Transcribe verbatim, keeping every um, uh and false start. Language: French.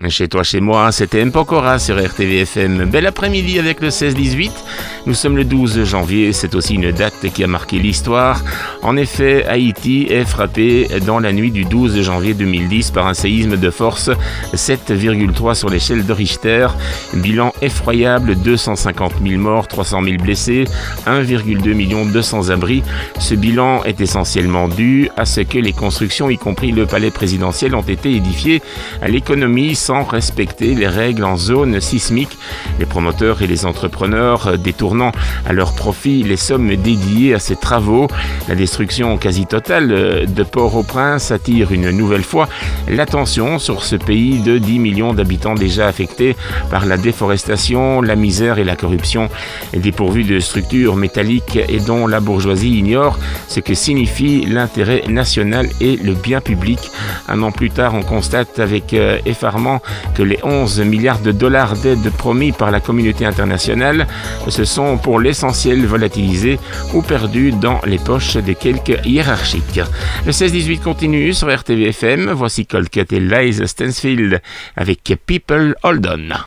Chez toi, chez moi, c'était Mpokora sur R T V F M. Bel après-midi avec le seize dix-huit. Nous sommes le douze janvier, c'est aussi une date qui a marqué l'histoire. En effet, Haïti est frappé dans la nuit du douze janvier deux mille dix par un séisme de force sept virgule trois sur l'échelle de Richter. Bilan effroyable, deux cent cinquante mille morts, trois cent mille blessés, un virgule deux million de sans-abri. Ce bilan est essentiellement dû à ce que les constructions, y compris le palais présidentiel, ont été édifiées à l'économie sans respecter les règles en zone sismique. Les promoteurs et les entrepreneurs détournant à leur profit les sommes dédiées à ces travaux. La destruction quasi totale de Port-au-Prince attire une nouvelle fois l'attention sur ce pays de dix millions d'habitants déjà affectés par la déforestation, la misère et la corruption, dépourvus de structures métalliques et dont la bourgeoisie ignore ce que signifie l'intérêt national et le bien public. Un an plus tard, on constate avec euh, effarement que les onze milliards de dollars d'aide promis par la communauté internationale se sont pour l'essentiel volatilisés ou perdus dans les poches de quelques hiérarchiques. Le seize dix-huit continue sur R T V F M. Voici Cold Cut et Liza Stansfield avec People Hold On.